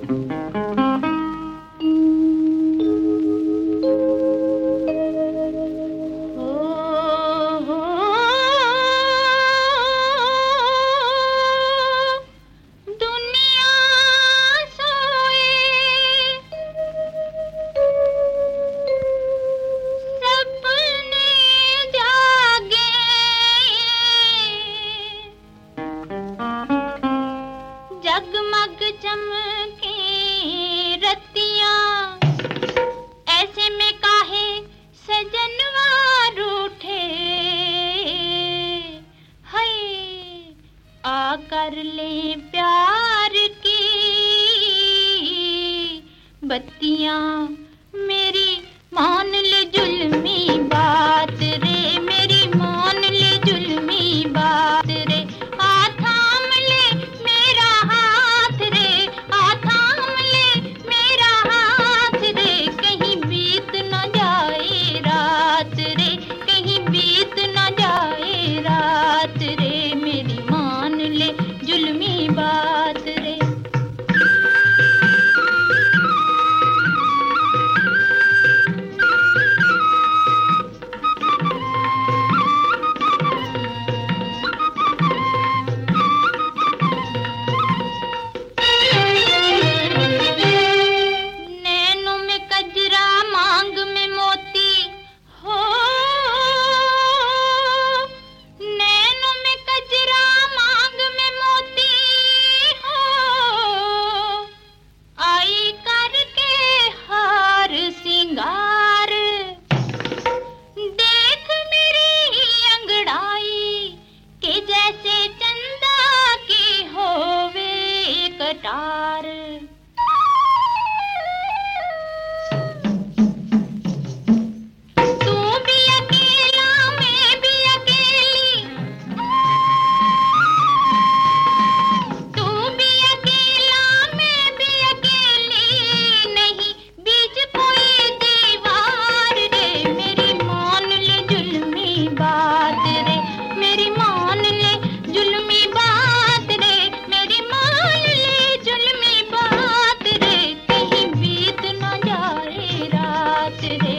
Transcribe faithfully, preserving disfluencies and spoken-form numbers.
जगमग चमके रतियां, ऐसे में काहे सजनवा रूठे। हाय आ कर ले प्यार की बत्तियां, मेरी मान ले जुल्मी बात रे, मेरी मान ले जुल्मी बात रे। आ थाम ले मेरा हाथ रे, आ थाम ले मेरा हाथ रे, कहीं बीत न जाए रात रे, कहीं बीत न जाए रात रे, मेरी मान ले जुल्मी बात रे। देख मेरी अंगड़ाई के जैसे चंदा की होवे कटार। तू भी अकेला मैं भी अकेली, तू भी अकेला मैं भी अकेली, नहीं बीच कोई दीवार रे, मेरी मान ले जुल्मी बात रे, मेरी मान ले जुल्मी बात रे, मेरी मान ले जुल्मी बात रे, कहीं बीत न जाए रात रे।